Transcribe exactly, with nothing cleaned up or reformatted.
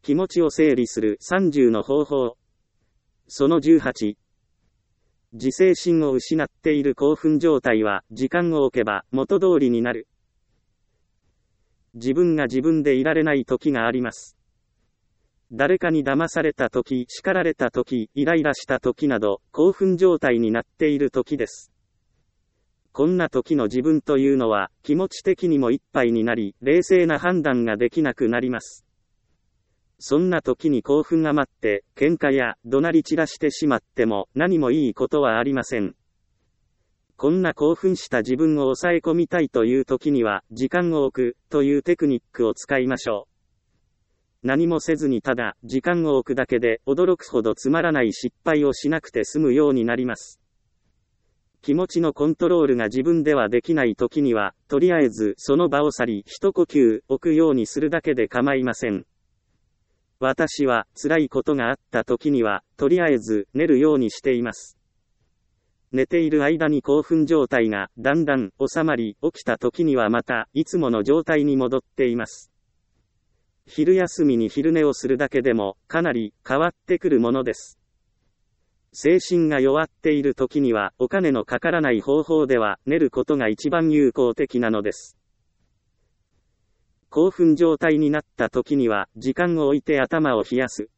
気持ちを整理するさんじゅうの方法。そのじゅうはち。自制心を失っている興奮状態は、時間を置けば元通りになる。自分が自分でいられない時があります。誰かに騙された時、叱られた時、イライラした時など、興奮状態になっている時です。こんな時の自分というのは、気持ち的にもいっぱいになり、冷静な判断ができなくなります。そんな時に興奮が待って、喧嘩や怒鳴り散らしてしまっても、何もいいことはありません。こんな興奮した自分を抑え込みたいという時には、時間を置く、というテクニックを使いましょう。何もせずにただ、時間を置くだけで、驚くほどつまらない失敗をしなくて済むようになります。気持ちのコントロールが自分ではできない時には、とりあえずその場を去り、一呼吸置くようにするだけで構いません。私は、辛いことがあった時には、とりあえず寝るようにしています。寝ている間に興奮状態がだんだん収まり、起きた時にはまた、いつもの状態に戻っています。昼休みに昼寝をするだけでも、かなり変わってくるものです。精神が弱っている時には、お金のかからない方法では、寝ることが一番有効的なのです。興奮状態になった時には、時間を置いて頭を冷やす。